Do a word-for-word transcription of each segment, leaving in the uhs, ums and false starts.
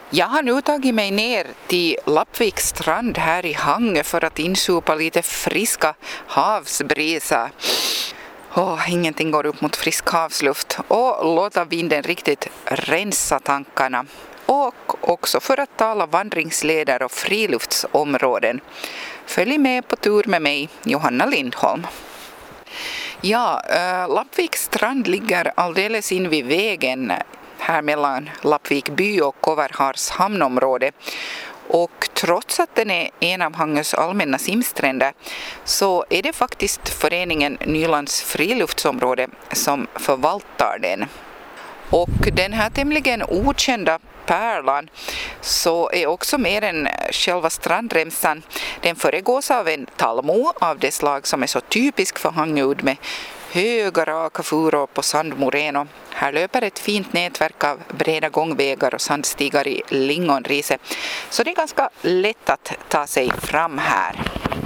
Jag har nu tagit mig ner till Lappviks strand här i Hangö för att insupa lite friska havsbrisa. Oh, ingenting går upp mot frisk havsluft och låta vinden riktigt rensa tankarna. Och också för att tala vandringsleder och friluftsområden. Följ med på tur med mig, Johanna Lindholm. Ja, äh, Lappviks strand ligger alldeles in vid vägen här mellan Lappvik by och Koverhars hamnområde. Och trots att den är en av Hangös allmänna simstränder så är det faktiskt föreningen Nylands friluftsområde som förvaltar den. Och den här tämligen okända pärlan så är också mer än själva strandremsan. Den föregås av en tallmo av det slag som är så typisk för Hangöud med höga raka furor på sandmoreno. Här löper ett fint nätverk av breda gångvägar och sandstigar i lingonriset. Så det är ganska lätt att ta sig fram här.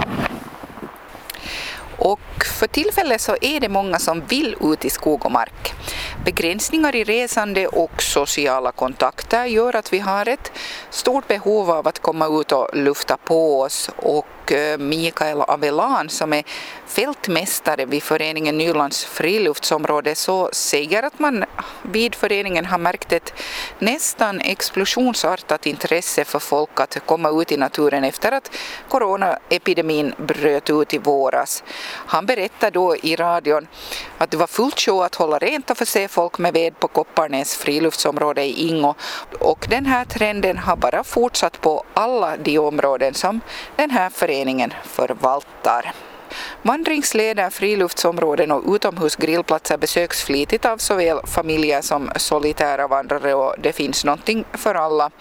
Och för tillfället så är det många som vill ut i skog och mark. Begränsningar i resande och sociala kontakter gör att vi har ett stort behov av att komma ut och lufta på oss. Och Mikael Avelan som är fältmästare vid föreningen Nylands friluftsområde så säger att man vid föreningen har märkt ett nästan explosionsartat intresse för folk att komma ut i naturen efter att coronaepidemin bröt ut i våras. Han berättade då i radion att det var fullt sjå att hålla rent och förse folk med ved på Kopparnäs friluftsområde i Ingo. Och den här trenden har bara fortsatt på alla de områden som den här föreningen förvaltar. Vandringsleder, friluftsområden och utomhusgrillplatser besöks flitigt av såväl familjer som solitära vandrare och det finns någonting för alla.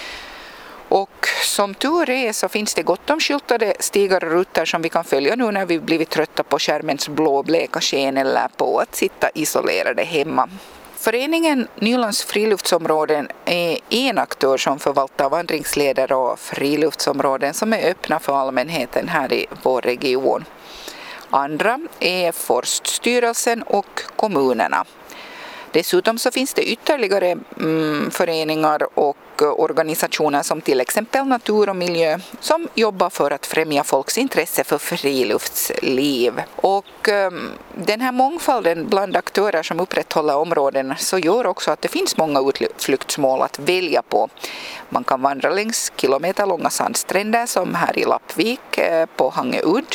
Och som tur är så finns det gott om skyltade stigar och rutter som vi kan följa nu när vi blivit trötta på skärmens blåbleka sken eller på att sitta isolerade hemma. Föreningen Nylands friluftsområden är en aktör som förvaltar vandringsleder och friluftsområden som är öppna för allmänheten här i vår region. Andra är Forststyrelsen och kommunerna. Dessutom så finns det ytterligare mm, föreningar och organisationer som till exempel Natur och miljö som jobbar för att främja folks intresse för friluftsliv. Och um, den här mångfalden bland aktörer som upprätthåller områden så gör också att det finns många utflyktsmål att välja på. Man kan vandra längs kilometerlånga sandstränder som här i Lappvik eh, på Hangöud.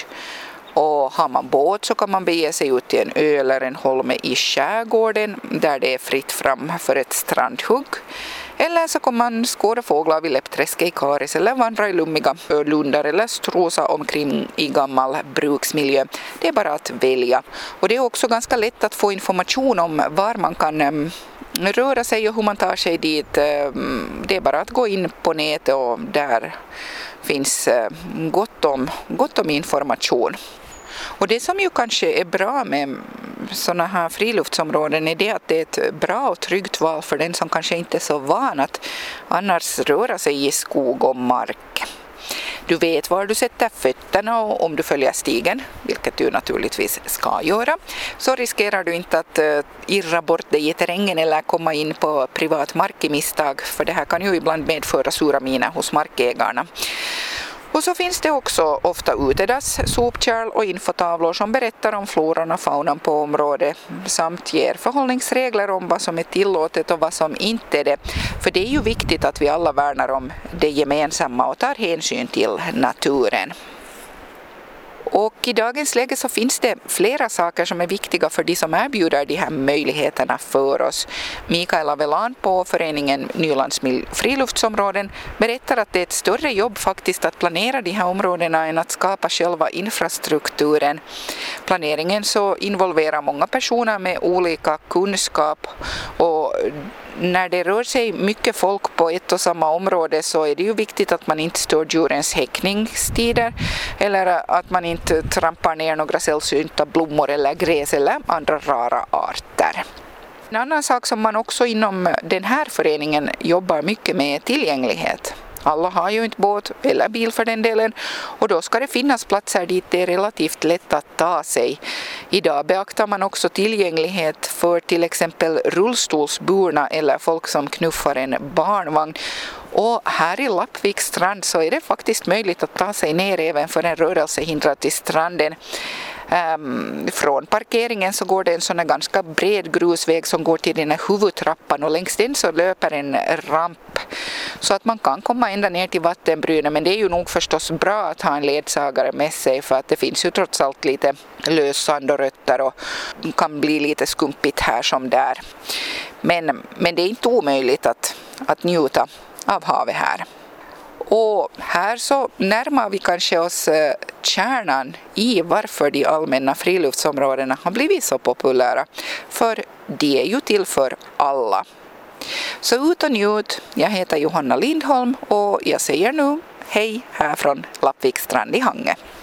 Och har man båt så kan man bege sig ut till en ö eller en holme i skärgården där det är fritt fram för ett strandhugg. Eller så kan man skåda fåglar vid Läppträske i Karis eller vandra i lummiga ölundar eller strosa omkring i gammal bruksmiljö. Det är bara att välja. Och det är också ganska lätt att få information om var man kan um, röra sig och hur man tar sig dit. Um, det är bara att gå in på nätet och där finns uh, gott om, gott om information. Och det som ju kanske är bra med sådana här friluftsområden är det att det är ett bra och tryggt val för den som kanske inte är så van att annars röra sig i skog och mark. Du vet var du sätter fötterna och om du följer stigen, vilket du naturligtvis ska göra, så riskerar du inte att uh, irra bort dig i terrängen eller komma in på privat mark i misstag, för det här kan ju ibland medföra sura miner hos markägarna. Och så finns det också ofta utedass, sopkärl och infotavlor som berättar om floran och faunan på området samt ger förhållningsregler om vad som är tillåtet och vad som inte är det. För det är ju viktigt att vi alla värnar om det gemensamma och tar hänsyn till naturen. Och i dagens läge så finns det flera saker som är viktiga för de som erbjuder de här möjligheterna för oss. Mikael Avelan på föreningen Nylands friluftsområden berättar att det är ett större jobb faktiskt att planera de här områdena än att skapa själva infrastrukturen. Planeringen så involverar många personer med olika kunskap och när det rör sig mycket folk på ett och samma område så är det ju viktigt att man inte stör djurens häckningstider eller att man inte trampar ner några sällsynta blommor eller gräs eller andra rara arter. En annan sak som man också inom den här föreningen jobbar mycket med är tillgänglighet. Alla har ju inte båt eller bil för den delen och då ska det finnas platser dit det är relativt lätt att ta sig. Idag beaktar man också tillgänglighet för till exempel rullstolsburna eller folk som knuffar en barnvagn. Och här i Lappviks strand så är det faktiskt möjligt att ta sig ner även för en rörelsehindrad till stranden. Um, från parkeringen så går det en sån här ganska bred grusväg som går till den här huvudtrappan och längs den så löper en ramp så att man kan komma ända ner till vattenbrynen, men det är ju nog förstås bra att ha en ledsagare med sig för att det finns ju trots allt lite lössand och rötter och kan bli lite skumpigt här som där. Men, men det är inte omöjligt att, att njuta av havet här. Och här så närmar vi kanske oss kärnan i varför de allmänna friluftsområdena har blivit så populära. För det är ju till för alla. Så ut och njut. Jag heter Johanna Lindholm och jag säger nu hej här från Lappviks strand i Hange.